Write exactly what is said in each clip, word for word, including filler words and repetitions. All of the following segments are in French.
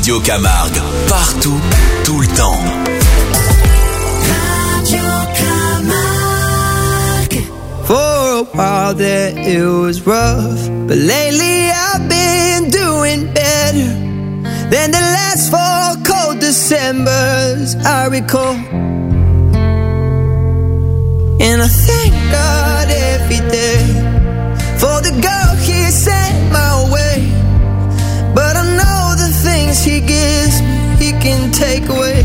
Radio Camargue, partout, tout le temps. Radio Camargue. For a while there it was rough, but lately I've been doing better than the last four cold Decembers I recall. And I thank God every day for the girl He sent my way. But I know the things He gives me, He can take away.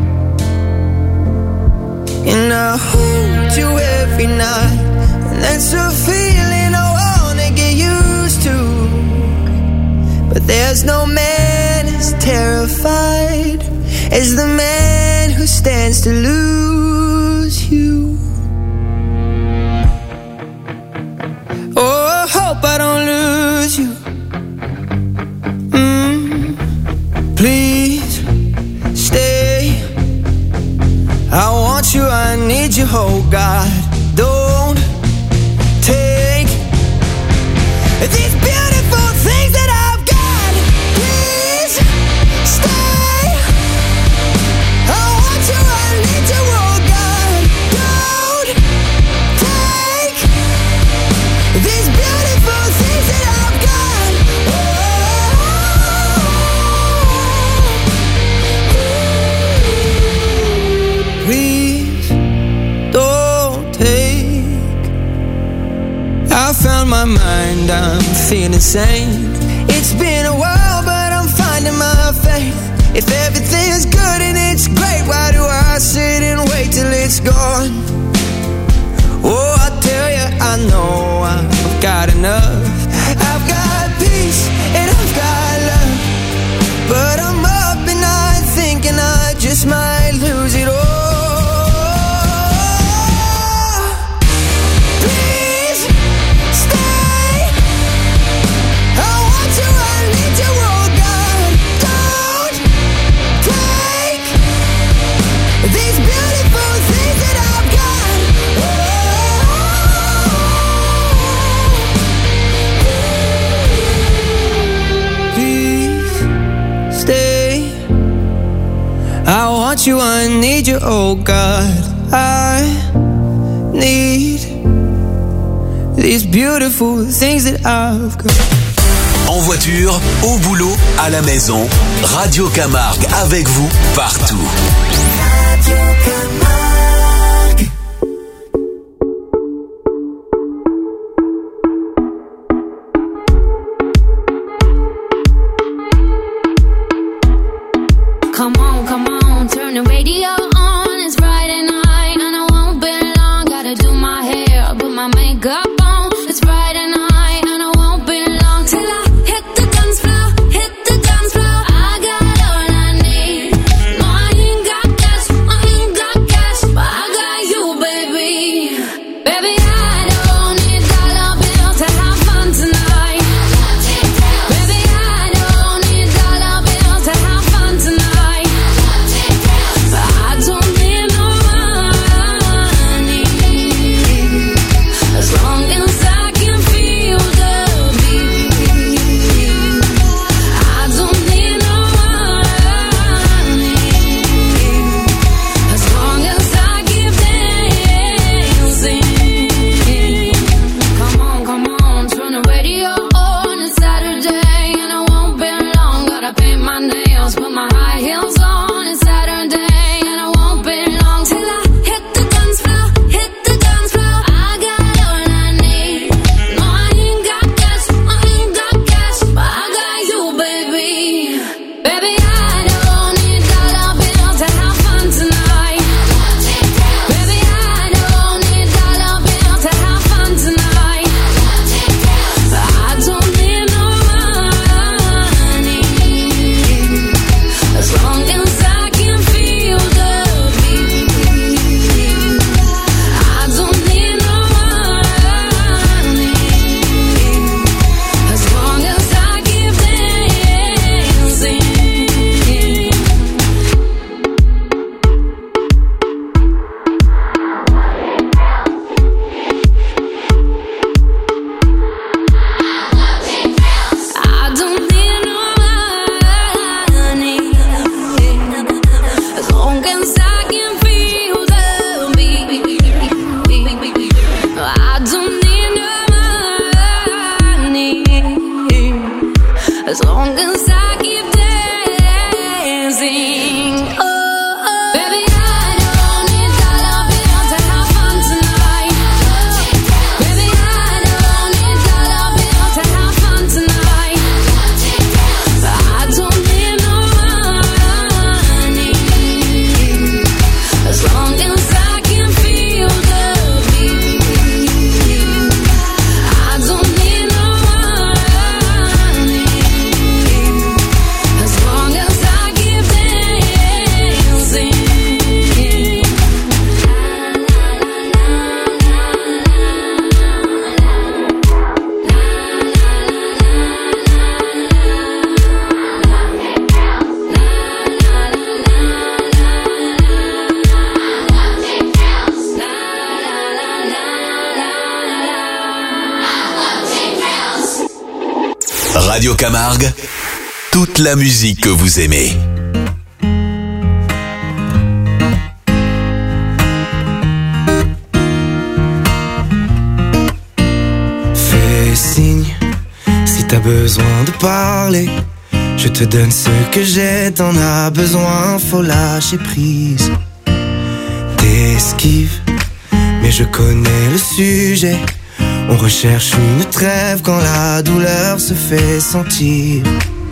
And I hold you every night, and that's a feeling I wanna get used to. But there's no man as terrified as the man who stands to lose you. Oh, I hope I don't lose you. Mm, please stay. I want you, I need you, oh God. Don't take these beautiful things that I've got. Please stay. I want you, I need you, oh God. Don't take these beautiful things that I've got. Oh, please don't take. I found my mind, I'm feeling sane. It's been a while, but I'm finding my faith. If everything's good and it's great, why do I sit and wait till it's gone? Oh, I tell you, I know I've got enough. I've got peace and I've got love, but I'm up and I'm thinking I just might lose it all. Please stay. I want you, I need you, oh God. Don't take these beautiful things that I've got. Oh, please stay. I want you, I need you, oh God. I need these beautiful things that I've got. En voiture, au boulot, à la maison, Radio Camargue avec vous partout. Radio Camargue. Come on, come on, turn the radio on. It's Friday night and I won't be long. Gotta do my hair, put my makeup on. It's Friday night and I won't be long till I hit the dance floor, hit the dance floor. I got all I need. No, I ain't got cash, I ain't got cash, but I got you, baby. Baby, I don't need dollar bills to have fun tonight. Baby, I don't need dollar bills to have fun tonight. I don't need no money, as long as I can feel the beat. I don't need no money, as long as I keep dancing. Come on, come on, turn the radio on. It's Saturday and I won't be long. Gotta paint my nails, put my high heels on. It's Saturday and I won't be long till I hit the dance floor, hit the dance floor. I got all I need. No, I ain't got cash, I ain't got cash, but I got you, baby. Baby, I don't need dollar bills to have fun tonight. Baby, I don't need dollar bills to have fun tonight. I don't need no money, as long as I Radio Camargue, toute la musique que vous aimez. Fais signe si t'as besoin de parler. Je te donne ce que j'ai, t'en as besoin, faut lâcher prise. T'esquives, mais je connais le sujet. On recherche une trêve quand la douleur se fait sentir.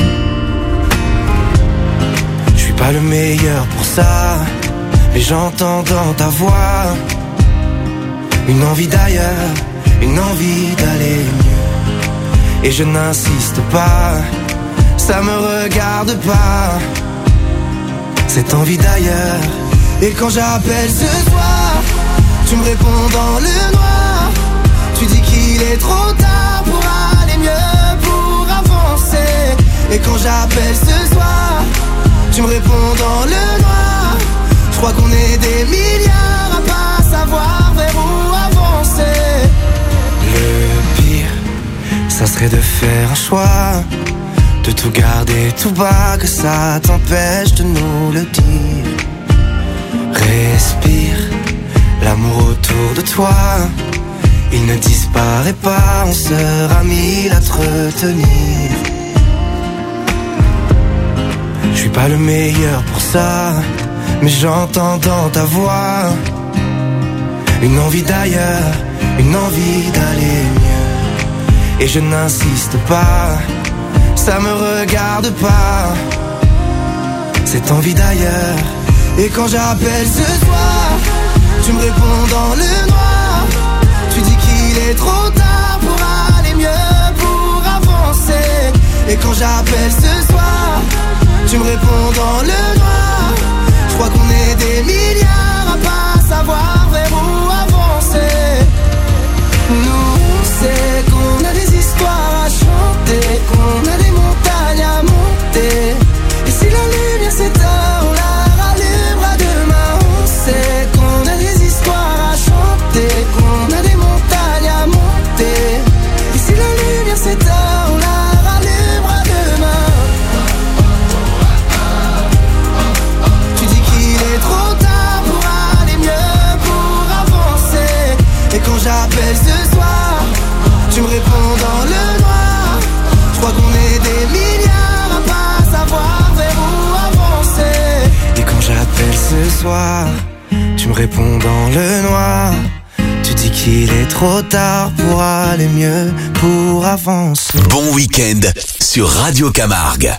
Je suis pas le meilleur pour ça, mais j'entends dans ta voix une envie d'ailleurs, une envie d'aller mieux. Et je n'insiste pas, ça me regarde pas, cette envie d'ailleurs. Et quand j'appelle ce soir, tu me réponds dans le noir. Tu dis qu'il est trop tard pour aller mieux, pour avancer. Et quand j'appelle ce soir, tu me réponds dans le noir. Je crois qu'on est des milliards à pas savoir vers où avancer. Le pire, ça serait de faire un choix, de tout garder tout bas, que ça t'empêche de nous le dire. Respire, l'amour autour de toi, il ne disparaît pas, on sera mille à te retenir. Je suis pas le meilleur pour ça, mais j'entends dans ta voix une envie d'ailleurs, une envie d'aller mieux. Et je n'insiste pas, ça me regarde pas, cette envie d'ailleurs. Et quand j'appelle ce soir, tu me réponds dans le noir. Tu dis qu'il est trop tard pour aller mieux, pour avancer. Et quand j'appelle ce soir, tu me réponds dans le noir. Je crois qu'on est des milliards à pas savoir vers où avancer. Nous on sait qu'on a des histoires à chanter, qu'on a des montagnes à monter. Et si la lumière s'éteint, on la rallumera demain. On sait qu'on a des histoires à chanter, qu'on a des montagnes à monter. Et si la lumière s'éteint, on la rallumera demain. Tu dis qu'il est trop tard pour aller mieux, pour avancer. Et quand j'appelle ce soir, tu me réponds dans le noir. Je crois qu'on est des milliards à pas savoir vers où avancer. Et quand j'appelle ce soir, tu me réponds dans le noir. Tu dis qu'il est trop tard pour aller mieux, pour avancer. Bon week-end sur Radio Camargue.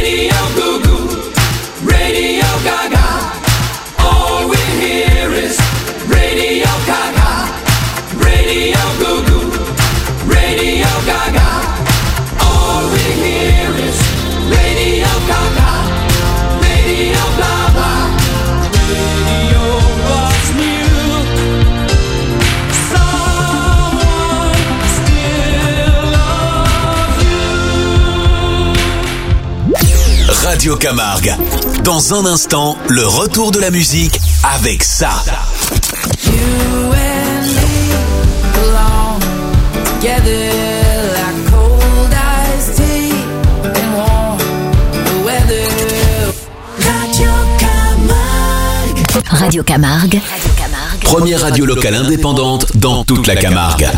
Radio Goo Goo, Radio Gaga. All we hear is Radio Gaga, Radio Goo Goo, Radio Gaga. All we hear is Radio Gaga, Radio blah blah. Radio was new. Someone still loves you. Radio Camargue. Dans un instant, le retour de la musique avec ça. You and me belong together like cold iced tea and warm weather. Radio Camargue. Radio Camargue. Première radio locale indépendante dans toute la Camargue.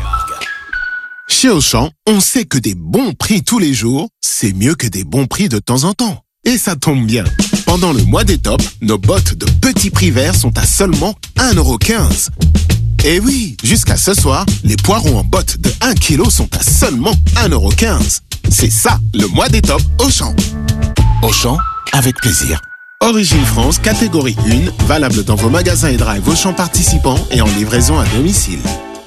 Chez Auchan, on sait que des bons prix tous les jours, c'est mieux que des bons prix de temps en temps. Et ça tombe bien. Pendant le mois des tops, nos bottes de petits prix verts sont à seulement un euro quinze. Et oui, jusqu'à ce soir, les poireaux en bottes de un kilo sont à seulement un euro quinze. C'est ça, le mois des tops Auchan. Auchan, avec plaisir. Origine France, catégorie un, valable dans vos magasins et drive Auchan participants et en livraison à domicile.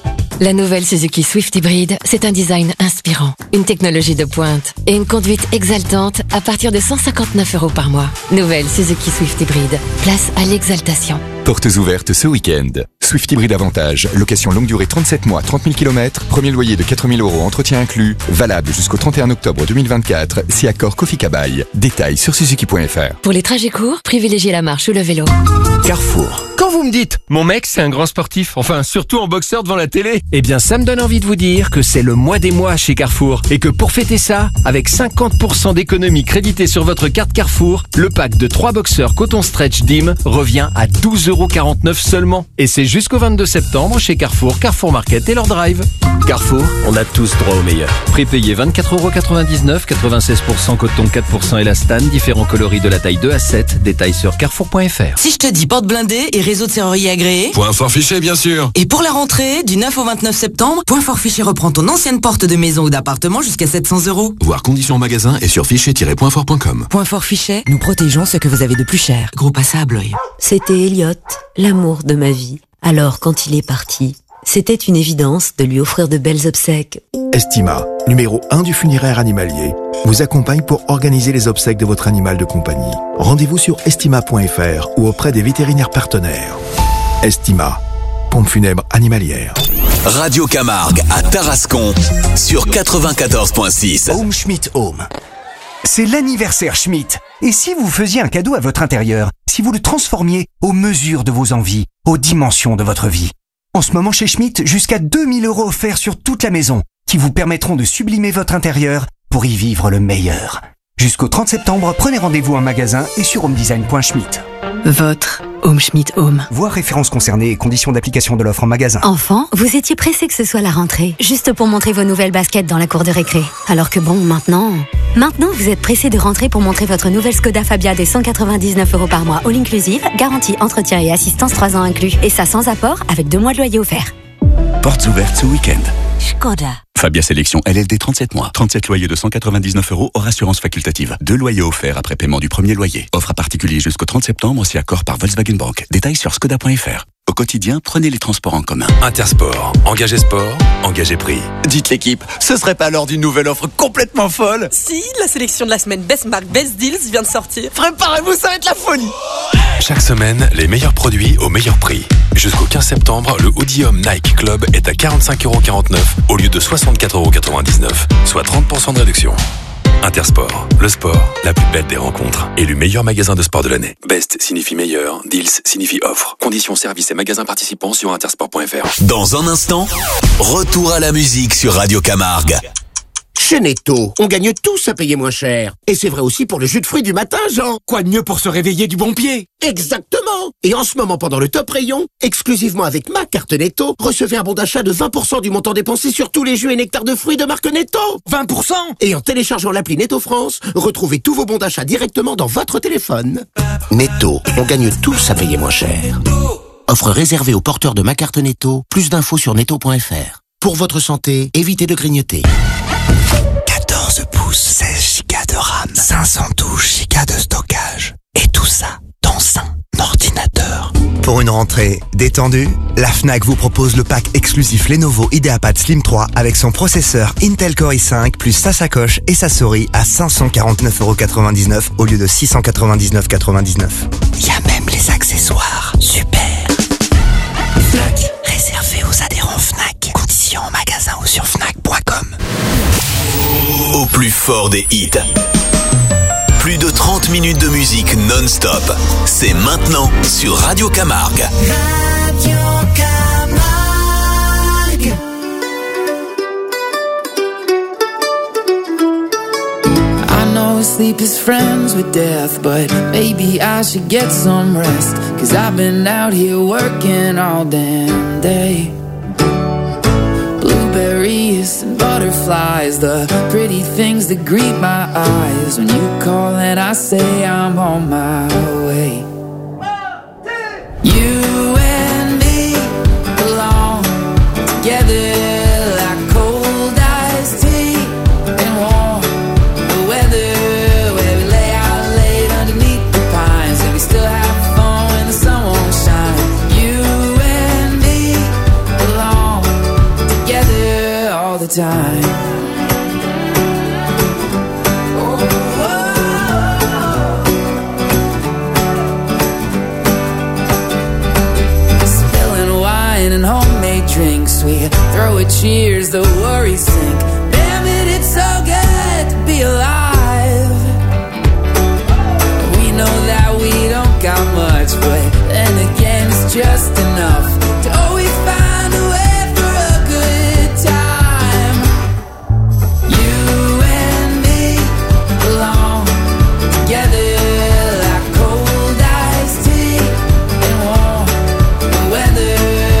La nouvelle Suzuki Swift Hybrid, c'est un design inspirant, une technologie de pointe et une conduite exaltante à partir de cent cinquante-neuf euros par mois. Nouvelle Suzuki Swift Hybrid, place à l'exaltation. Portes ouvertes ce week-end. Swift Hybrid Avantage, location longue durée trente-sept mois, trente mille kilomètres, premier loyer de quatre mille euros, entretien inclus, valable jusqu'au trente et un octobre deux mille vingt-quatre, si accord Kofi Kabaï. Détails sur suzuki point f r. Pour les trajets courts, privilégiez la marche ou le vélo. Carrefour. Quand vous me dites, mon mec c'est un grand sportif, enfin surtout en boxeur devant la télé, eh bien ça me donne envie de vous dire que c'est le mois des mois chez Carrefour et que pour fêter ça, avec cinquante pour cent d'économie créditée sur votre carte Carrefour, le pack de trois boxeurs coton stretch D I M revient à douze euros quarante-neuf seulement. Et c'est jusqu'au vingt-deux septembre chez Carrefour, Carrefour Market et leur drive. Carrefour, on a tous droit au meilleur. Prépayé vingt-quatre euros quatre-vingt-dix-neuf, quatre-vingt-seize pour cent coton, quatre pour cent élastane, différents coloris de la taille deux à sept, détails sur carrefour point f r. Si je te dis porte blindée et réseau de serrurier agréé. Point fort fiché, bien sûr. Et pour la rentrée, du neuf au vingt-neuf septembre, Point fort fiché reprend ton ancienne porte de maison ou d'appartement jusqu'à sept cents euros. Voir conditions en magasin et sur fichet tiret point fort point com. Point fort Fichet, nous protégeons ce que vous avez de plus cher. Groupe à sable. C'était Elliot, l'amour de ma vie. Alors, quand il est parti, c'était une évidence de lui offrir de belles obsèques. Estima, numéro un du funéraire animalier, vous accompagne pour organiser les obsèques de votre animal de compagnie. Rendez-vous sur estima point f r ou auprès des vétérinaires partenaires. Estima, pompe funèbre animalière. Radio Camargue à Tarascon sur quatre-vingt-quatorze point six. Home Schmidt Home. C'est l'anniversaire Schmidt. Et si vous faisiez un cadeau à votre intérieur, si vous le transformiez aux mesures de vos envies, aux dimensions de votre vie? En ce moment chez Schmidt, jusqu'à deux mille euros offerts sur toute la maison, qui vous permettront de sublimer votre intérieur pour y vivre le meilleur. Jusqu'au trente septembre, prenez rendez-vous en magasin et sur homedesign point schmidt. Votre Home Schmidt Home. Voir références concernées et conditions d'application de l'offre en magasin. Enfant, vous étiez pressé que ce soit la rentrée, juste pour montrer vos nouvelles baskets dans la cour de récré. Alors que bon, maintenant... Maintenant, vous êtes pressé de rentrer pour montrer votre nouvelle Skoda Fabia des cent quatre-vingt-dix-neuf euros par mois, all inclusive, garantie, entretien et assistance trois ans inclus. Et ça sans apport, avec deux mois de loyer offert. Portes ouvertes ce week-end. Skoda. Fabia Sélection L L D trente-sept mois. trente-sept loyers de cent quatre-vingt-dix-neuf euros hors assurance facultative. Deux loyers offerts après paiement du premier loyer. Offre à particulier jusqu'au trente septembre si accord par Volkswagen Bank. Détails sur skoda point f r. Au quotidien, prenez les transports en commun. Intersport. Engagez sport, engagez prix. Dites l'équipe, ce serait pas l'heure d'une nouvelle offre complètement folle? Si, la sélection de la semaine Best Mark Best Deals vient de sortir. Préparez-vous, ça va être la folie! Chaque semaine, les meilleurs produits au meilleur prix. Jusqu'au quinze septembre, le Odeum Nike Club est à quarante-cinq euros quarante-neuf au lieu de soixante-quatre euros quatre-vingt-dix-neuf, soit trente pour cent de réduction. Intersport, le sport, la plus belle des rencontres. Élu meilleur magasin de sport de l'année. Best signifie meilleur, Deals signifie offre. Conditions, services et magasins participants sur intersport point f r. Dans un instant, retour à la musique sur Radio Camargue. Chez Netto, on gagne tous à payer moins cher. Et c'est vrai aussi pour le jus de fruits du matin, Jean. Quoi de mieux pour se réveiller du bon pied? Exactement. Et en ce moment, pendant le top rayon, exclusivement avec ma carte Netto, recevez un bon d'achat de vingt pour cent du montant dépensé sur tous les jus et nectars de fruits de marque Netto. vingt pour cent? Et en téléchargeant l'appli Netto France, retrouvez tous vos bons d'achat directement dans votre téléphone. Netto, on gagne tous à payer moins cher. Offre réservée aux porteurs de ma carte Netto. Plus d'infos sur netto point f r. Pour votre santé, évitez de grignoter. quatorze pouces, seize gigas de RAM, cinq cent Pour une rentrée détendue, la Fnac vous propose le pack exclusif Lenovo IdeaPad Slim trois avec son processeur Intel Core i cinq plus sa sacoche et sa souris à cinq cent quarante-neuf euros quatre-vingt-dix-neuf au lieu de six cent quatre-vingt-dix-neuf euros quatre-vingt-dix-neuf. Il y a même les accessoires. Super. Fnac, réservé aux adhérents Fnac. Conditions en magasin ou sur fnac point com. Au plus fort des hits. Plus de trente minutes de musique non-stop. C'est maintenant sur Radio Camargue. Radio Camargue. I know sleep is friends with death, but maybe I should get some rest. Cause I've been out here working all damn day. Blueberries and butterflies, the pretty things that greet my eyes. When you call and I say I'm on my way. You and me belong together like cold iced tea and warm the weather, where we lay out late underneath the pines and we still have fun when the sun won't shine. You and me belong together all the time. And homemade drinks, we throw a cheers, the worries sink. Damn it, it's so good to be alive. We know that we don't got much, but then again it's just enough to always find a way for a good time. You and me belong together like cold iced tea and warm the weather.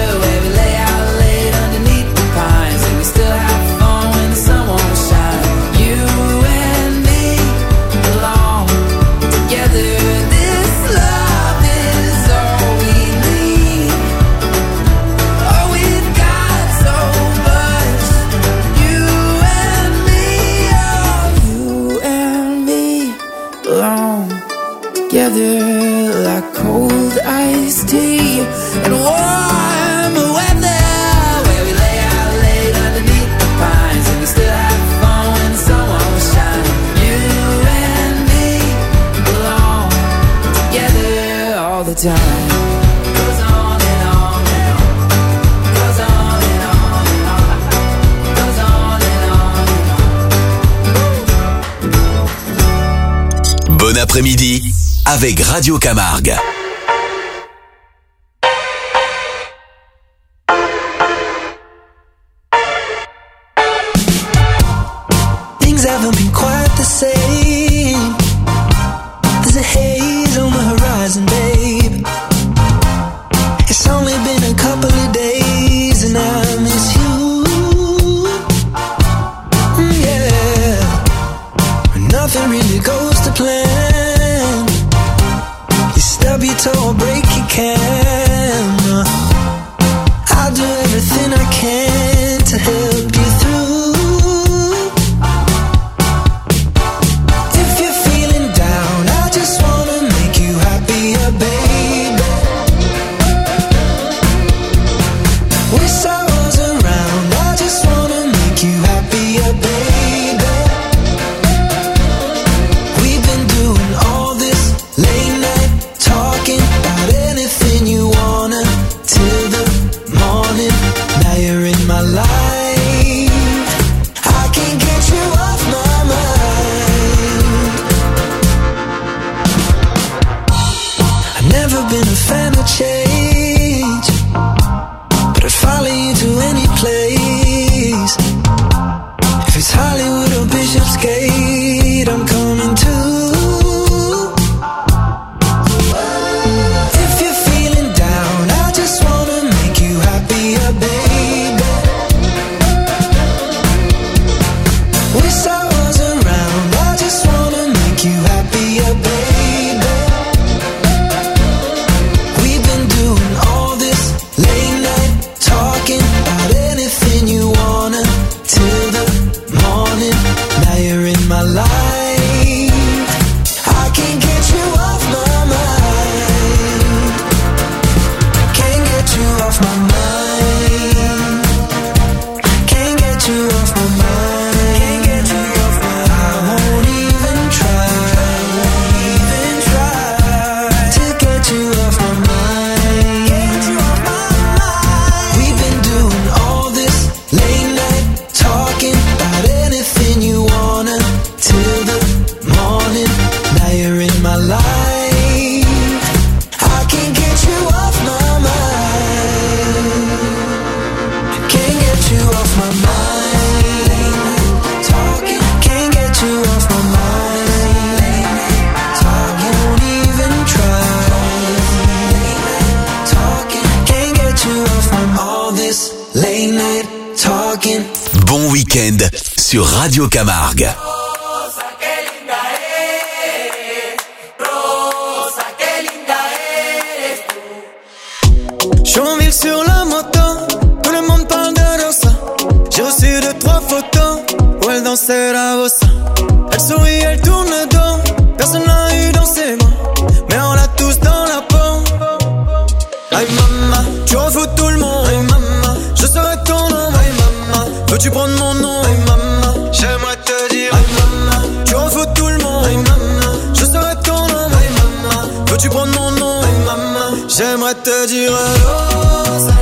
Together like cold iced tea and warm weather, where we lay out late underneath the pines and we still have fun when the sun won't shine. You and me belong together all the time. Goes on and on and on. Goes on and on and on. Goes on and on and on. Bon après-midi avec Radio Camargue. Things haven't been quite the same. There's a haze on the horizon, babe. It's only been a couple of days and I miss you. Mm, yeah. Nothing really goes to plan. Stub your toe or break your can. I'll do everything I can to help you through. If you're feeling down, I just wanna make you happier, baby. Wish I was around, I just wanna make you happier, baby. We've been doing all this late night talking about anything you wanna till the morning. Now you're in my life. I can't get you off my mind. I've never been a fan of change, but I'd follow you to any place. If it's Hollywood or Bishopsgate, I'm coming too. We've been doing Week-end sur Radio Camargue. Je suis en ville sur la moto, tout le monde parle de Rosa. J'ai reçu deux, trois photos où elle dansait la bossa. Elle sourit, elle tourne le dos, personne n'a eu dans ses mains, mais on l'a tous dans la peau. Aïe maman, tu refous tout le monde. Aïe maman, je serai ton nom. Aïe maman, veux-tu prendre mon nom? Aïe maman, j'aimerais te dire. Aïe maman, tu refous tout le monde. Aïe maman, je serai ton nom. Aïe maman, veux-tu prendre mon nom? Aïe maman, j'aimerais te dire. Rosa.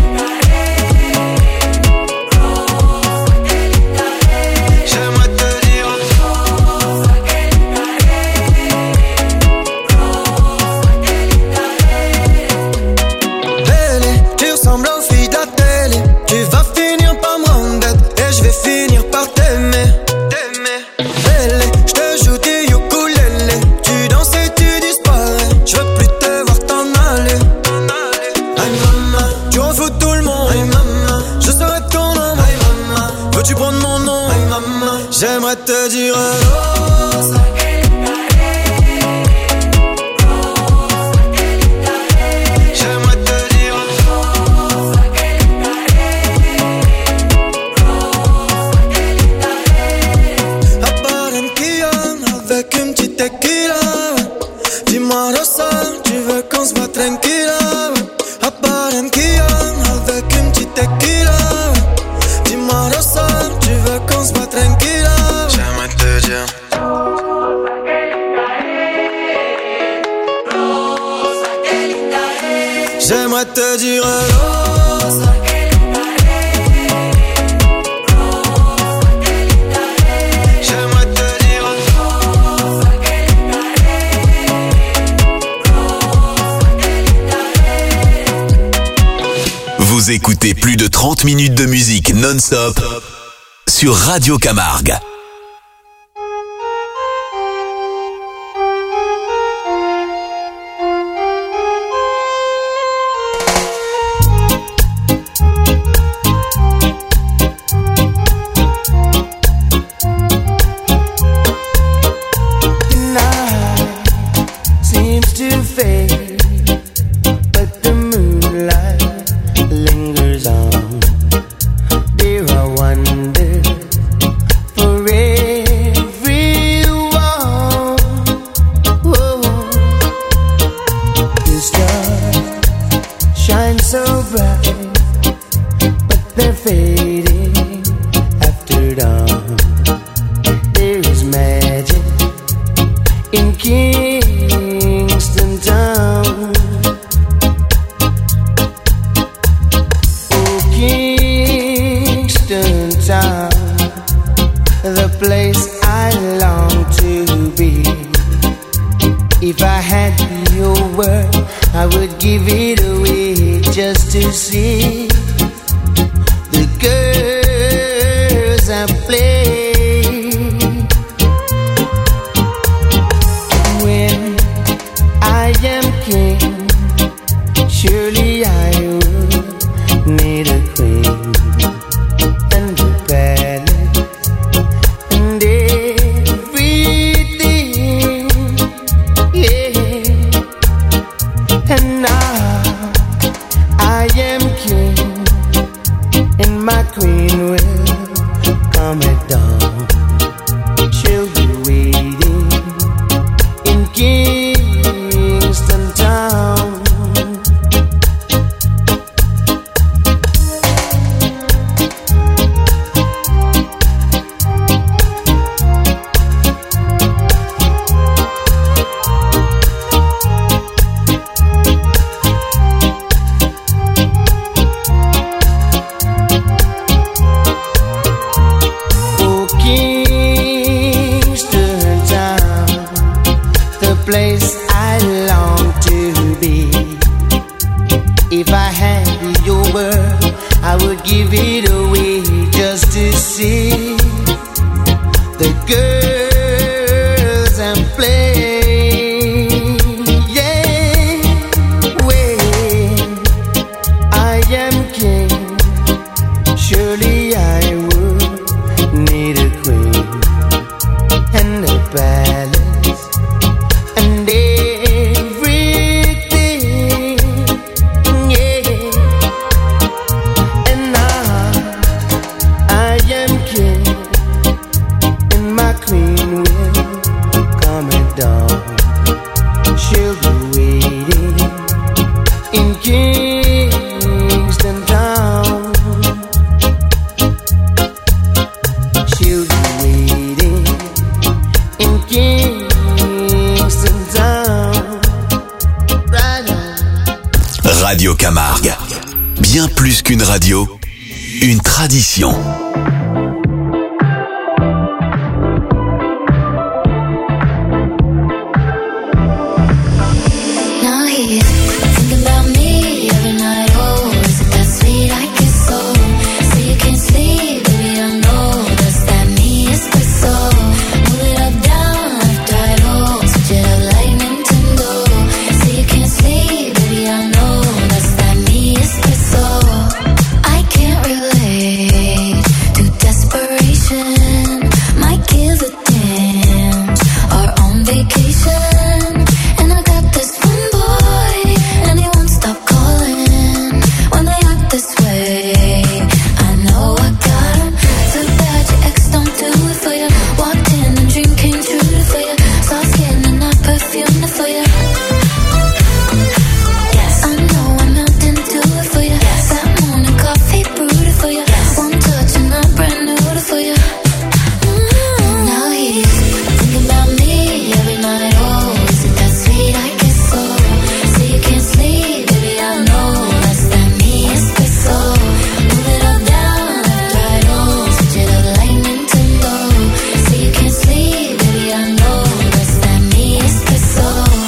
J'aimerais te dire Rosa. J'aimerais te dire Rosa. À Barranquilla avec une petite tequila. Dis-moi Rosa, tu veux qu'on se voit tranquilla. À Barranquilla avec une petite tequila. Dis-moi Rosa, tu veux qu'on se voit tranquilla. J'aimerais te dire. J'aimerais te dire Rosa. J'aimerais te dire Rosa. Vous écoutez plus de trente minutes de musique non-stop sur Radio Camargue. For palace and everything, yeah. And now I am king, and my queen will come at dawn. She'll be waiting in Kingston Town. She'll be waiting in Kingston Town. Right on. Radio Camargue. Bien plus qu'une radio, une tradition. Now he's thinking about me every night. Oh, is it that sweet? I guess so. So you can't sleep, baby. I know that's that me espresso. Move it up, down, left, right. Oh, switch it up like Nintendo. So you can't sleep, baby. I know that's that me espresso. I can't relate to desperation. Might give a damn. Or on vacation. And I got this one boy, and he won't stop calling when they act this way. I know I got him. Too bad your ex don't do it for you. Walked in and dream came true for you. Soft skin and not perfume for you. Yes, I know I'm out and do it for you. That morning coffee brewed it for you. One touch and I'm brand new for you. Now he's thinking about me every night. Oh, is it that sweet? I guess so. So you can't sleep, baby. I know that's that me espresso. Move it up, down, left, right. Oh, switch it up like Nintendo. So you can't sleep, baby. I know that's that me espresso.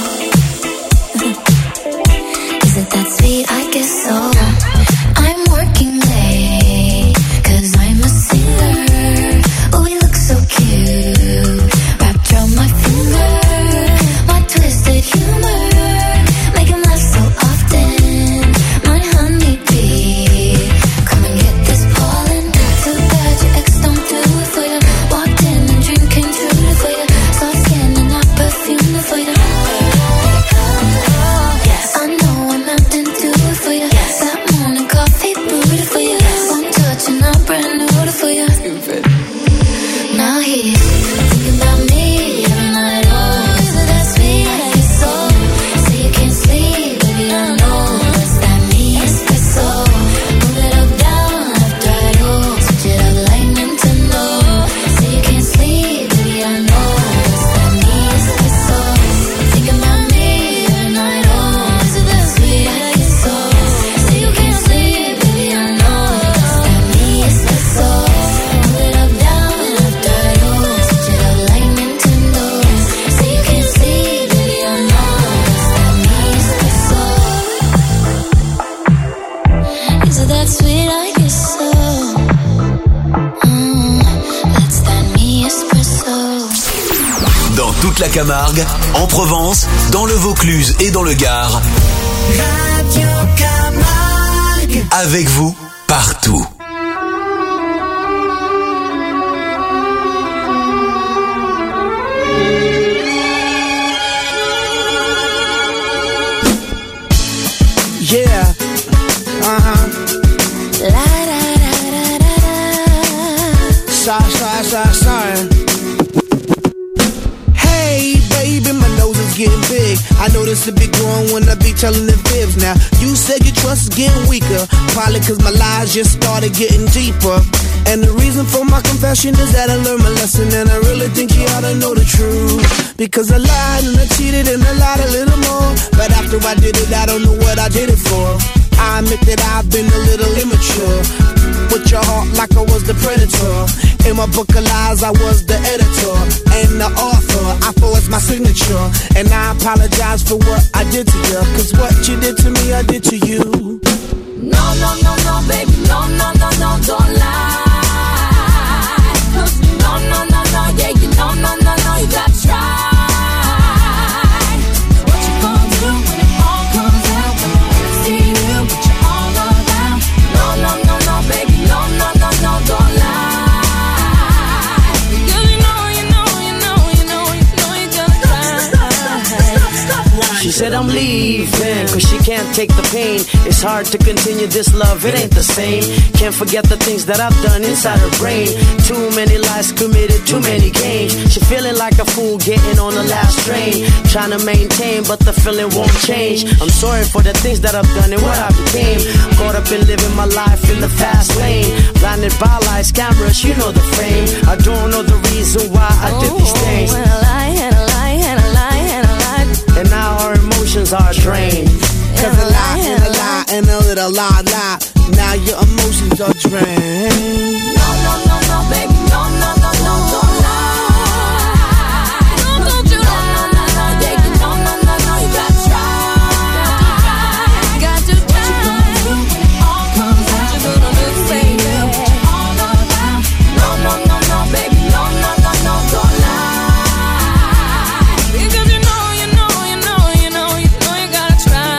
Is it that sweet? I guess so. I'm working late, cause I'm a singer. Oh, we look so cute, wrapped around my finger. My twisted humor, make him laugh so often. My honeybee, come and get this pollen. Too bad your ex don't do it for you. Walked in and dream came true for you. Soft skin and not perfume for you. Yes, I know I'm out and do it for you. That morning coffee brewed for you. One touch and I'm brand new for you. Now he's thinking about me every night. Oh, is it that sweet? I guess so. So you can't sleep, baby. I know that's that me espresso. Move it up, down, left, right. Oh, switch it up like Nintendo. So you can't sleep, baby. I know that's that me espresso. Thinking about me every night. Oh, is it that sweet? I guess so. So you can't sleep, baby. I know that's that me espresso. Move it up, down, left, right. Oh, switch it up like Nintendo. So you can't sleep, baby. I know that's that me espresso. Is it that sweet? I guess so. Mm, that's that me espresso. Dans toute la Camargue, en Provence, dans le Vaucluse et dans le Gard. Radio Camargue. Avec vous, partout. Yeah. Uh-huh. La da da da da da. Sorry, sorry, sorry, sorry. Hey, baby, my nose is getting big. I know this a big growing when I be telling the fibs. Now, you said your trust is getting weaker. Probably cause my lies just started getting deeper. And the reason for my confession is that I learned my lesson. And I really think you ought to know the truth. Because I lied and I cheated and I lied a little more. But after I did it, I don't know what I did it for. I admit that I've been a little immature. With your heart like I was the predator. In my book of lies, I was the editor and the author. I forged my signature. And I apologize for what I did to you. Cause what you did to me, I did to you. No, no, no, no, baby, no, no, no, no, don't lie. Cause no, no, no, no, yeah, you know, no, no, no, you gotta try. What you gonna do when it all comes out? When I see you, but you're all around. No, no, no, no, baby, no, no, no, no, don't lie. Cause you know, you know, you know, you know said I'm leaving, cause she can't take the pain. It's hard to continue this love, it ain't the same. Can't forget the things that I've done inside her brain. Too many lies committed, too many games. She feeling like a fool getting on the last train. Trying to maintain, but the feeling won't change. I'm sorry for the things that I've done and what I became. Caught up in living my life in the fast lane. Blinded by lights, cameras, you know the fame. I don't know the reason why I did these things. And a lie, and a lie, and a lie, and a lie. And now our emotions are drained. Cause a lie, and a lie, and a little lie, lie. Now your emotions are drained. No, no, no, no, baby, no, no, no, no, don't lie. No, don't you lie. No, no, no, yeah, you no, no, no, no, you gotta try. Got to try. What you gonna do when it all comes out? What you gonna do, baby? All about. No, no, no, no, baby, no, no, no, no, don't lie. Because you know, you know, you know, you know, you know you gotta try.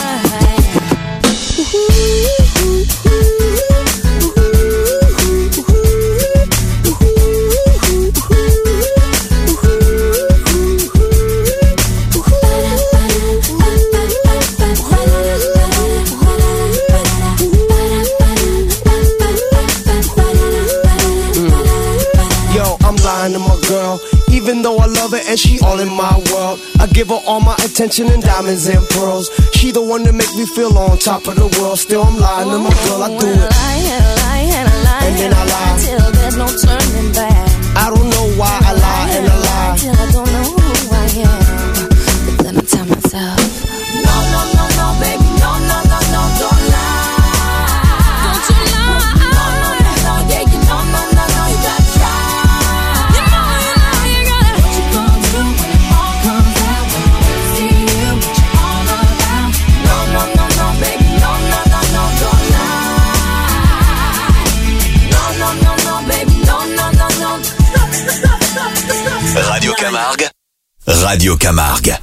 Yo, I'm lying to my girl. Even though I love her and she all in my world, I give her all my attention and diamonds and pearls. She the one that make me feel on top of the world. Still I'm lying to my girl, I do it. And a lie, and a lie, and a lie, And then I lie. till there's no turning back. I don't know why I lie and I lie. Till I don't know who I am. But then I tell myself, no, no, no, no, baby, no, no, no, no, don't lie. Don't you lie. No, no, no, no, yeah, you no, no, no, no, you gotta try. You know, you know, you gotta. What you gonna do when it all comes out? When I see you, what you all about? No, no, no, no, baby, no, no, no, no, don't lie. No, no, no, no, baby, no, no, no, no. Radio Camargue. Radio Camargue.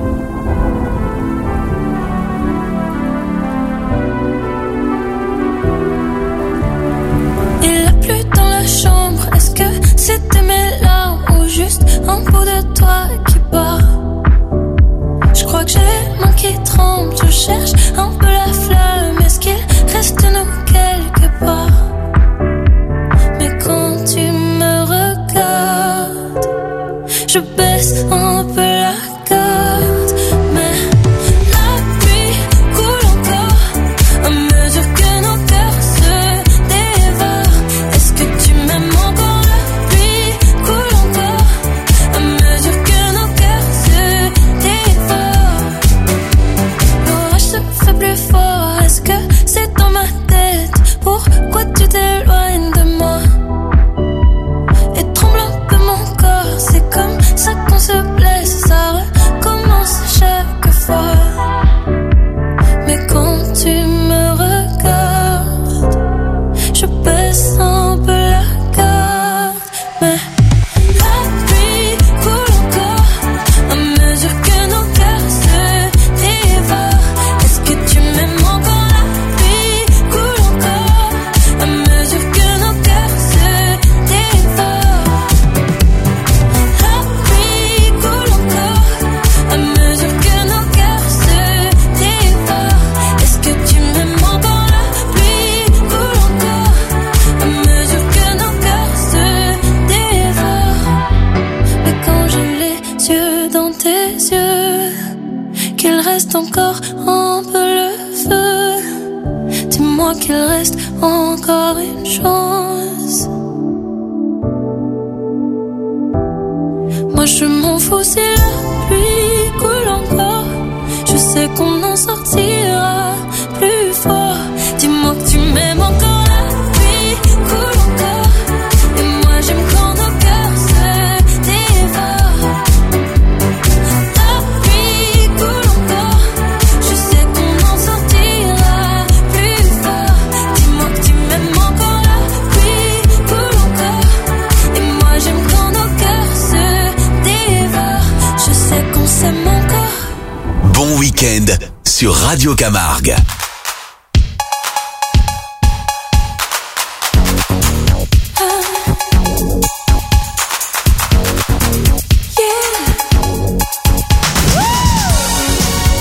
Il a plu dans la chambre, est-ce que c'était mes larmes ou juste un bout de toi qui bat? Je crois que j'ai mon qui tremble, je cherche un peu la flamme, est-ce qu'il reste nous quelque part? Mais quand tu me regardes, je baisse un peu la garde, mais la pluie coule encore à mesure que nos cœurs se dévorent. Est-ce que tu m'aimes encore? La pluie coule encore à mesure que nos cœurs se dévorent. L'orage se fait plus fort, est-ce que c'est dans ma tête? Pourquoi tu t'éloignes de moi? Et tremble un peu mon corps, c'est comme ça qu'on se blesse, ça recommence chaque fois. Mais quand tu me regardes, je baisse un peu la garde, mais la pluie coule encore à mesure que nos cœurs se dévorent. Est-ce que tu m'aimes encore? La pluie coule encore à mesure que nos cœurs se dévorent. La pluie coule encore à mesure que nos cœurs se dévorent. Est-ce que tu m'aimes encore? La pluie coule encore à mesure que nos cœurs se dévorent. Mais quand j'ai les yeux dans tes yeux, qu'il reste encore un peu le feu, dis-moi qu'il reste encore une chance. Moi je m'en fous si la pluie coule encore, je sais qu'on en sortira plus fort. Dis-moi que tu m'aimes encore. La pluie coule encore et moi j'aime quand nos cœurs se dévorent. La pluie coule encore, je sais qu'on en sortira plus fort. Dis-moi que tu m'aimes encore. La pluie coule encore et moi j'aime quand nos cœurs se dévorent. Je sais qu'on s'aime encore. Bon week-end sur Radio Camargue. Yeah.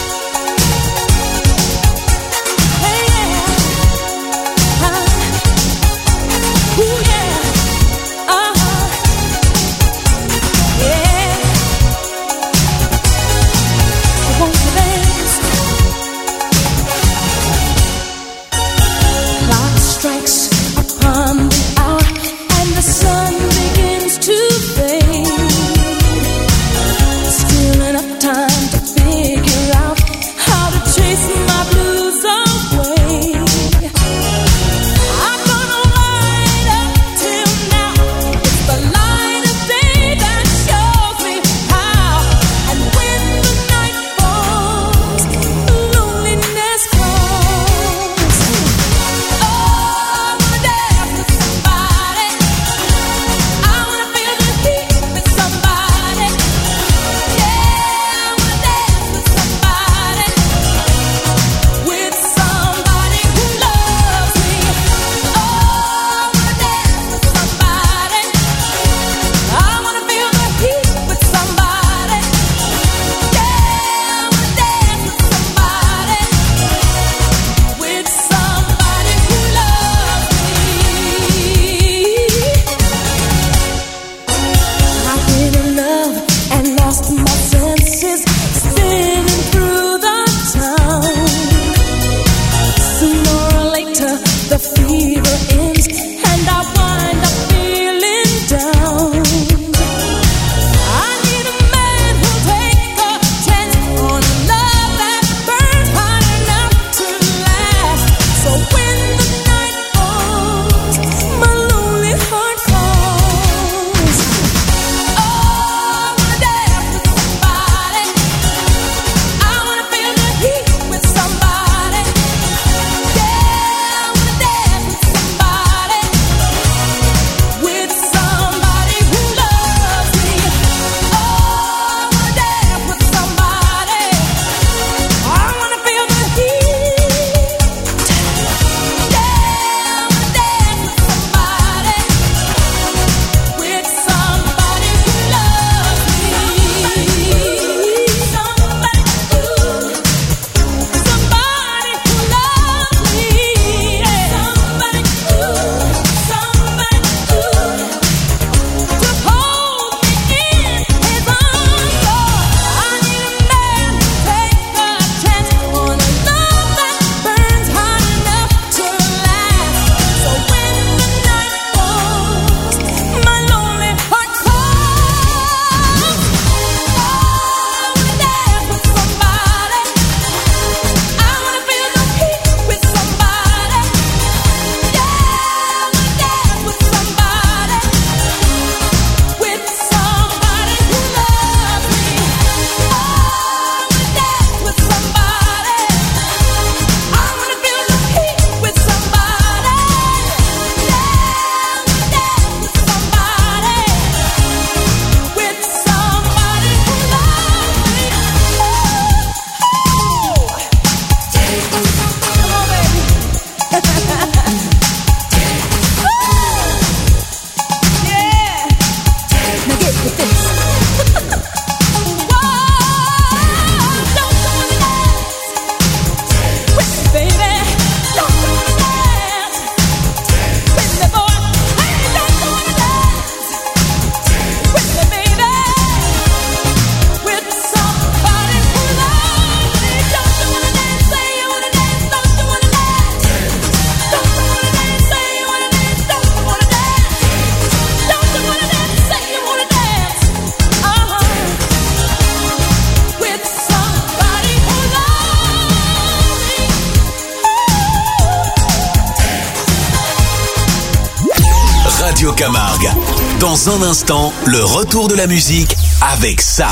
Radio Camargue. Dans un instant, le retour de la musique avec ça.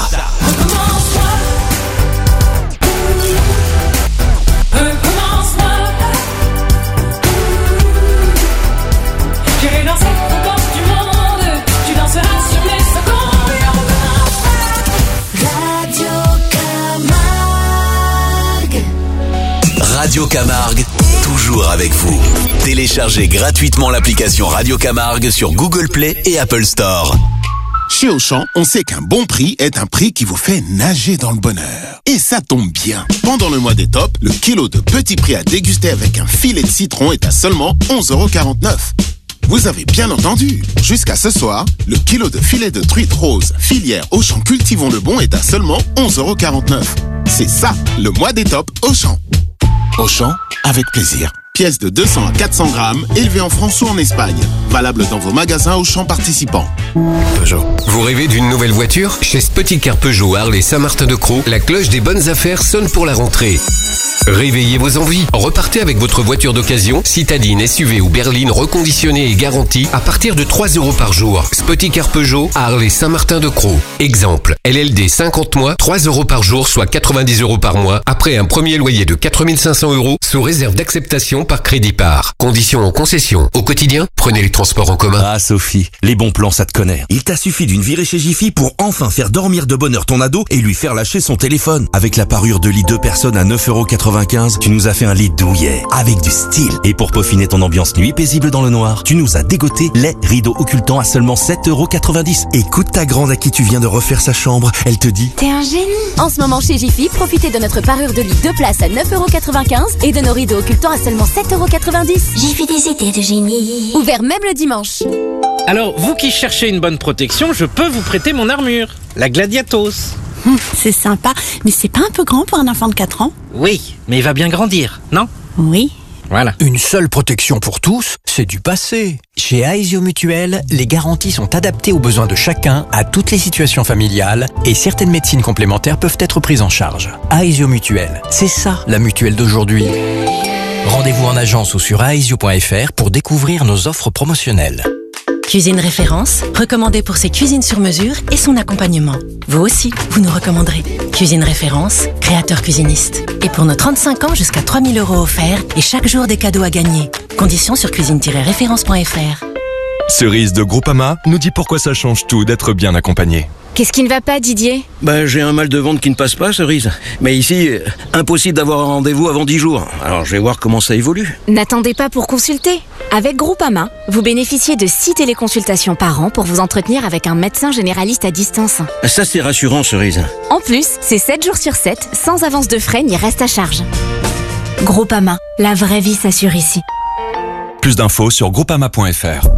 Radio Camargue, toujours avec vous. Téléchargez gratuitement l'application Radio Camargue sur Google Play et Apple Store. Chez Auchan, on sait qu'un bon prix est un prix qui vous fait nager dans le bonheur. Et ça tombe bien. Pendant le mois des tops, le kilo de petits prix à déguster avec un filet de citron est à seulement onze euros quarante-neuf. Vous avez bien entendu. Jusqu'à ce soir, le kilo de filet de truite rose filière Auchan Cultivons le Bon est à seulement onze euros quarante-neuf. C'est ça, le mois des tops Auchan. Auchan, avec plaisir. Pièce de deux cents à quatre cents grammes, élevée en France ou en Espagne. Valable dans vos magasins Auchan participants. Peugeot. Vous rêvez d'une nouvelle voiture? Chez Spoticar Peugeot Arles Saint-Martin-de-Crau, la cloche des bonnes affaires sonne pour la rentrée. Réveillez vos envies. Repartez avec votre voiture d'occasion, citadine, S U V ou berline reconditionnée et garantie à partir de trois euros par jour. Spoticar Peugeot, Arles Saint-Martin-de-Crau. Exemple, L L D cinquante mois, trois euros par jour, soit quatre-vingt-dix euros par mois, après un premier loyer de quatre mille cinq cents euros, sous réserve d'acceptation par crédit par. Conditions en concession. Au quotidien, prenez les transports en commun. Ah Sophie, les bons plans ça te connaît. Il t'a suffi d'une virée chez Jiffy pour enfin faire dormir de bonheur ton ado et lui faire lâcher son téléphone. Avec la parure de lit deux personnes à neuf euros quatre-vingt-quinze, tu nous as fait un lit douillet, avec du style. Et pour peaufiner ton ambiance nuit paisible dans le noir, tu nous as dégoté les rideaux occultants à seulement sept euros quatre-vingt-dix. Écoute ta grande à qui tu viens de refaire sa chambre, elle te dit... T'es un génie. En ce moment chez Jiffy, profitez de notre parure de lit deux places à neuf euros quatre-vingt-quinze et de nos rideaux occultants à seulement sept euros quatre-vingt-dix. Jiffy des idées de génie. Ouvert même le dimanche. Alors, vous qui cherchez une bonne protection, je peux vous prêter mon armure, la Gladiatos. Hum, c'est sympa, mais c'est pas un peu grand pour un enfant de quatre ans? Oui, mais il va bien grandir, non? Oui. Voilà. Une seule protection pour tous, c'est du passé. Chez Aesio Mutuel, les garanties sont adaptées aux besoins de chacun, à toutes les situations familiales, et certaines médecines complémentaires peuvent être prises en charge. Aesio Mutuel, c'est ça la mutuelle d'aujourd'hui. Rendez-vous en agence ou sur aesio point f r pour découvrir nos offres promotionnelles. Cuisine Référence, recommandée pour ses cuisines sur mesure et son accompagnement. Vous aussi, vous nous recommanderez. Cuisine Référence, créateur cuisiniste. Et pour nos trente-cinq ans, jusqu'à trois mille euros offerts et chaque jour des cadeaux à gagner. Conditions sur cuisine tiret référence point f r. Cerise de Groupama nous dit pourquoi ça change tout d'être bien accompagné. Qu'est-ce qui ne va pas, Didier? Bah j'ai un mal de ventre qui ne passe pas, Cerise. Mais ici, euh, impossible d'avoir un rendez-vous avant dix jours. Alors je vais voir comment ça évolue. N'attendez pas pour consulter. Avec Groupama, vous bénéficiez de six téléconsultations par an pour vous entretenir avec un médecin généraliste à distance. Ça c'est rassurant, Cerise. En plus, c'est sept jours sur sept, sans avance de frais ni reste à charge. Groupama, la vraie vie s'assure ici. Plus d'infos sur groupama point f r.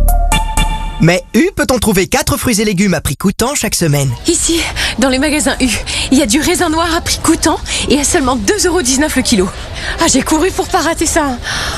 Mais U peut-on trouver quatre fruits et légumes à prix coûtant chaque semaine? Ici, dans les magasins U, il y a du raisin noir à prix coûtant et à seulement deux euros dix-neuf le kilo. Ah, j'ai couru pour pas rater ça.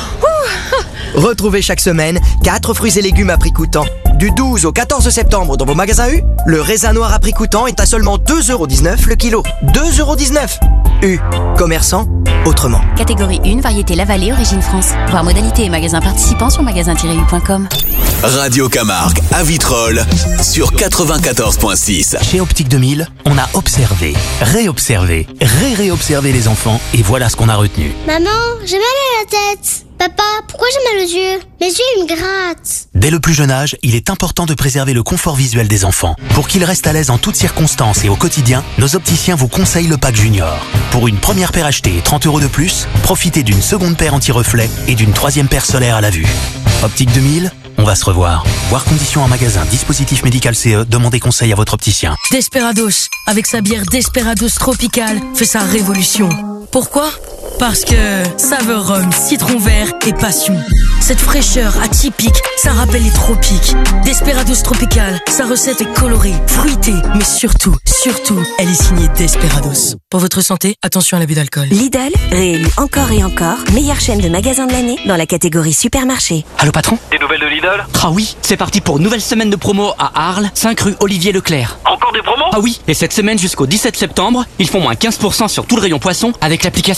Ouh. Retrouvez chaque semaine quatre fruits et légumes à prix coûtant. Du douze au quatorze septembre dans vos magasins U, le raisin noir à prix coûtant est à seulement deux euros dix-neuf le kilo. deux euros dix-neuf. U, commerçant autrement. Catégorie un, variété La Vallée, origine France. Voir modalité et magasins participants sur magasin tiret u point com. Radio Camargue à Vitrolles sur quatre-vingt-quatorze point six. Chez Optique deux mille, on a observé, réobservé, ré-réobservé les enfants et voilà ce qu'on a retenu. Maman, j'ai mal à la tête. Papa, pourquoi j'ai mal aux yeux? Mes yeux, ils me grattent. Dès le plus jeune âge, il est important de préserver le confort visuel des enfants. Pour qu'ils restent à l'aise en toutes circonstances et au quotidien, nos opticiens vous conseillent le pack Junior. Pour une première paire achetée et trente euros de plus, profitez d'une seconde paire anti-reflet et d'une troisième paire solaire à la vue. Optique deux mille, on va se revoir. Voir conditions en magasin, dispositif médical C E, demandez conseil à votre opticien. Desperados, avec sa bière Desperados Tropical, fait sa révolution. Pourquoi? Parce que saveur rhum, citron vert et passion. Cette fraîcheur atypique, ça rappelle les tropiques. Desperados Tropical, sa recette est colorée, fruitée, mais surtout, surtout, elle est signée Desperados. Pour votre santé, attention à l'abus d'alcool. Lidl, réélu encore et encore, meilleure chaîne de magasins de l'année dans la catégorie supermarché. Allô patron? Des nouvelles de Lidl? Ah oui, c'est parti pour une nouvelle semaine de promo à Arles, cinq rue Olivier Leclerc. Encore des promos? Ah oui, et cette semaine jusqu'au dix-sept septembre, ils font moins quinze pour cent sur tout le rayon poisson avec l'application Lidl plus.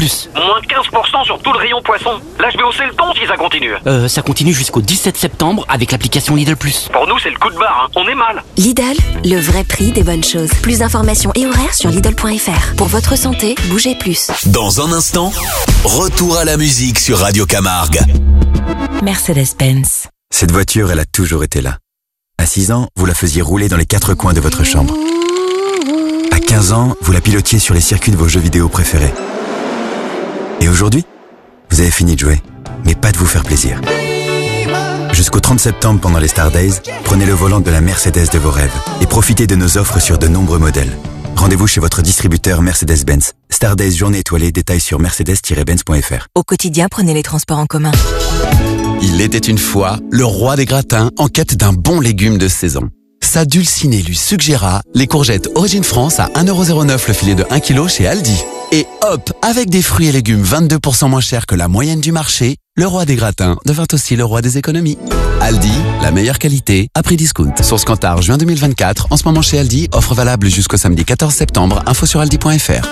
plus. Moins quinze pour cent sur tout le rayon poisson. Là, je vais hausser le ton si ça continue. Euh, ça continue jusqu'au dix-sept septembre avec l'application Lidl Plus. Pour nous, c'est le coup de barre, hein. On est mal. Lidl, le vrai prix des bonnes choses. Plus d'informations et horaires sur Lidl point F R. Pour votre santé, bougez plus. Dans un instant, retour à la musique sur Radio Camargue. Mercedes-Benz. Cette voiture, elle a toujours été là. À six ans, vous la faisiez rouler dans les quatre coins de votre chambre. À quinze ans, vous la pilotiez sur les circuits de vos jeux vidéo préférés. Et aujourd'hui, vous avez fini de jouer, mais pas de vous faire plaisir. Jusqu'au trente septembre, pendant les Star Days, prenez le volant de la Mercedes de vos rêves et profitez de nos offres sur de nombreux modèles. Rendez-vous chez votre distributeur Mercedes-Benz. Star Days journée étoilée, détails sur mercedes tiret benz point F R. Au quotidien, prenez les transports en commun. Il était une fois le roi des gratins en quête d'un bon légume de saison. Sa dulcinée lui suggéra les courgettes Origine France à un euro zéro neuf le filet de un kilo chez Aldi. Et hop, avec des fruits et légumes vingt-deux pour cent moins chers que la moyenne du marché, le roi des gratins devint aussi le roi des économies. Aldi, la meilleure qualité, à prix discount. Source Kantar, juin deux mille vingt-quatre, en ce moment chez Aldi, offre valable jusqu'au samedi quatorze septembre, info sur aldi point F R.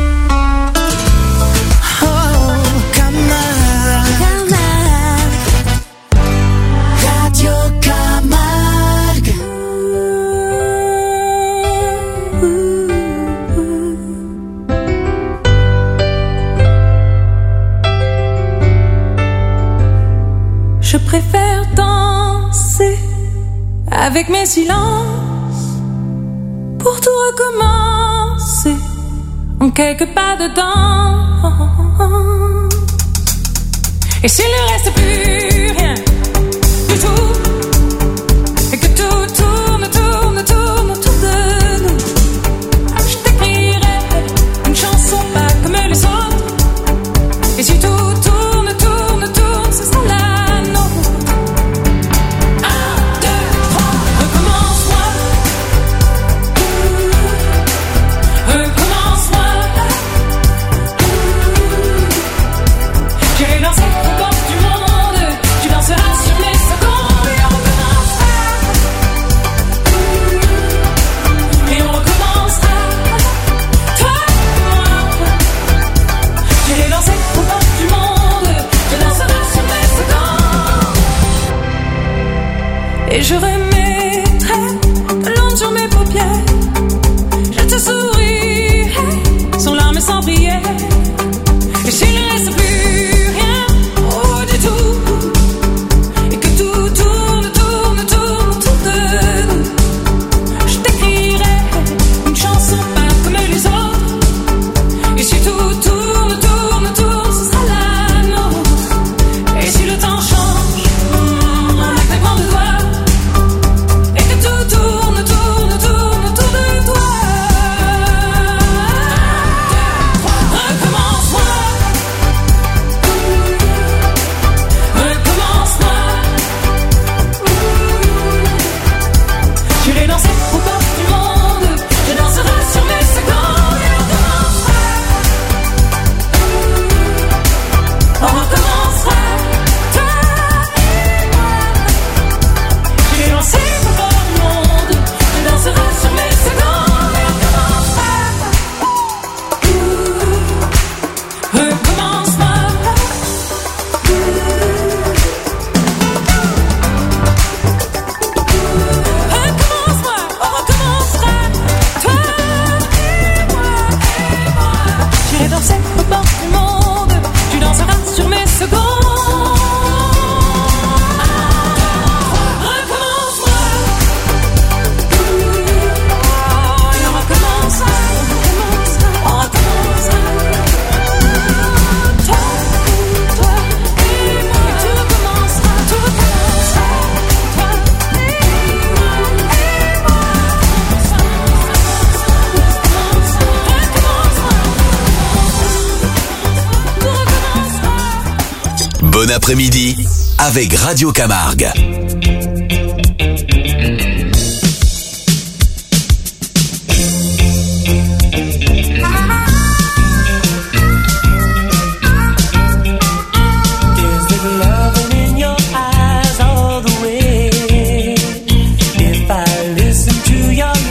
Je préfère danser avec mes silences pour tout recommencer en quelques pas dedans. Et s'il ne reste plus rien du tout et que tout tourne, tourne, tourne autour de nous, je t'écrirai une chanson pas comme les autres. Et si tout tourne, tourne, tourne, ce sera là. Et je remettrai de l'ombre sur mes paupières. Je te sourirai sans larmes et sans prière. Et s'il ne reste plus rien, oh du tout, et que tout tourne, tourne, tourne autour de nous, je t'écrirai une chanson pas comme les autres. Et si tout tourne, tourne, tourne, ce sera la nôtre. Et si le temps change, on a claquement de doigts. Bon après-midi avec Radio Camargue.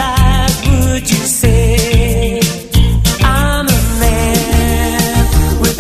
With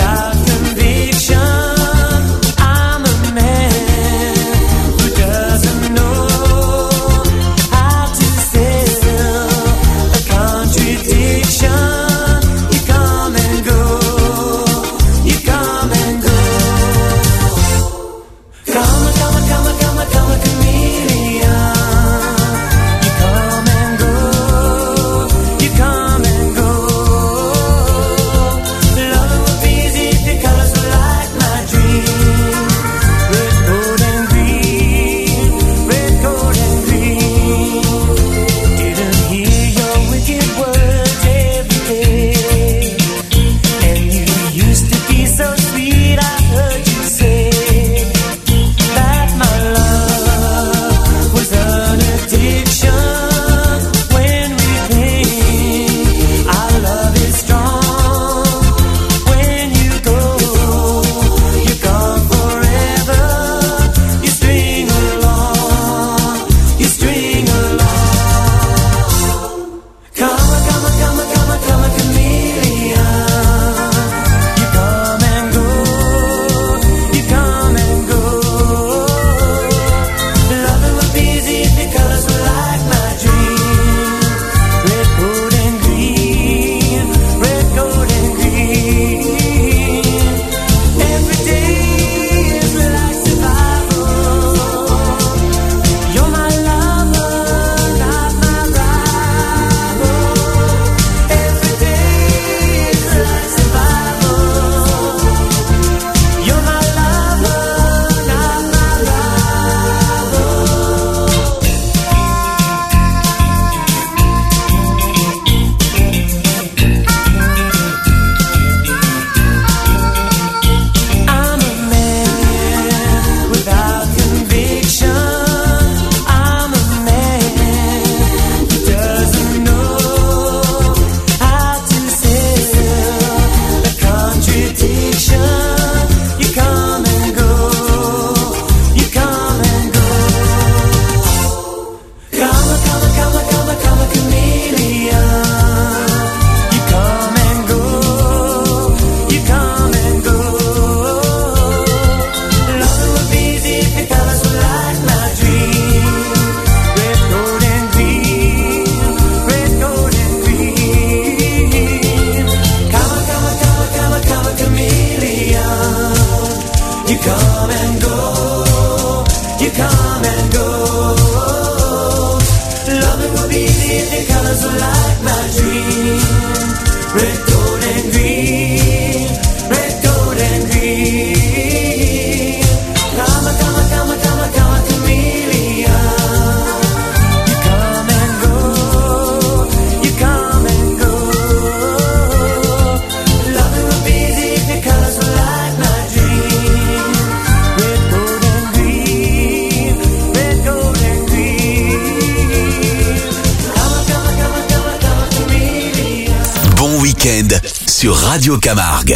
bon week-end sur Radio Camargue.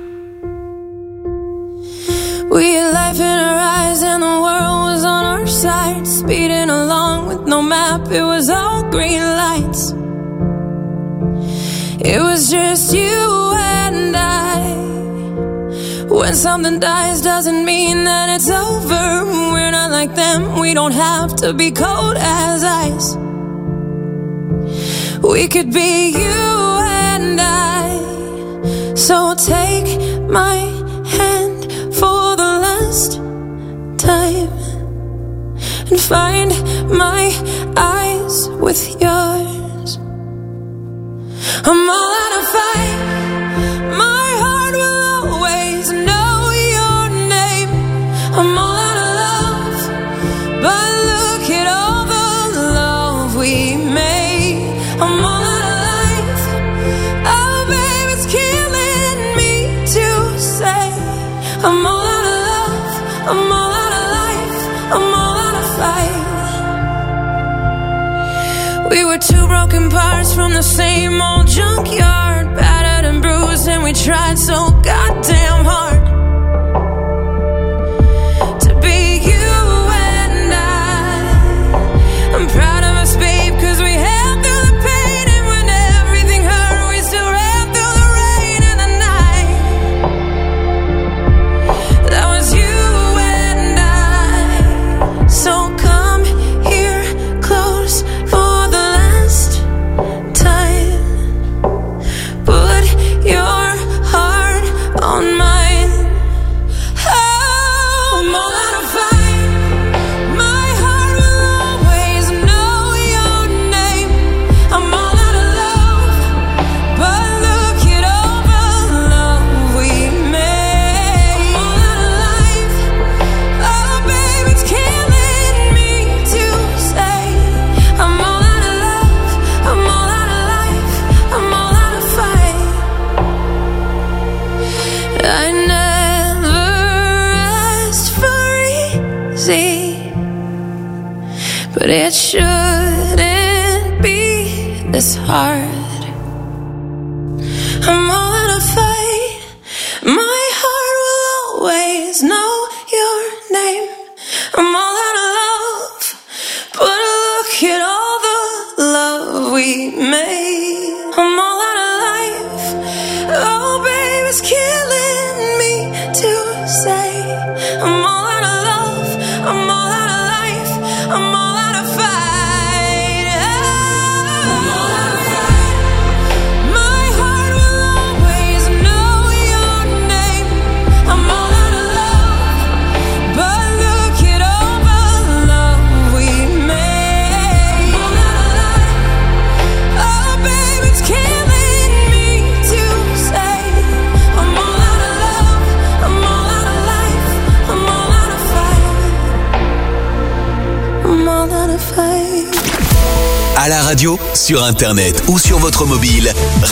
We had life in our eyes and the world was on our side. Speeding along with no map, it was all green lights. It was just you and I. When something dies doesn't mean that it's over. We're not like them, we don't have to be cold as ice. We could be you and I. So take my hand for the last time and find my eyes with yours. I'm all out of fight. My heart will always know your name. I'm all out of love, but look at all the love we made. I'm all out of life. Oh, babe, it's killing me to say. I'm all out of love. I'm all out of life. I'm all out of fight. We were two broken parts from the same old junkyard, battered and bruised, and we tried so goddamn hard to be you and I. I'm proud of us, babe, cause we held through the pain, and when everything hurt, we still ran through the rain and the night. That was you and I. So come here close for the last time. Put your heart on mine. Oh, I'm all out of fight. My heart will always know your name. I'm all out of love, but look at all the love we made. I'm all out of life. Oh, babe, it's killing me to say. I'm all out of love. I'm all out of life. I'm all out of fight. I never asked for easy, but it shouldn't be this hard. I'm all out of fight. My heart will always know your name. I'm all out of love, but look at all the love we made. I'm all out of life. Oh, babe, it's killing me to say. I'm all out of love. I'm all out of life. I'm all out of fight. I'm all out of fight. My heart will always know your name. I'm all out of love, but look at all the love we made. I'm all out of life. Oh, babe, it's killing me to say. I'm all out of love. I'm all out of life. I'm all out of fight. I'm all out of fight. À la radio, sur internet ou sur votre mobile,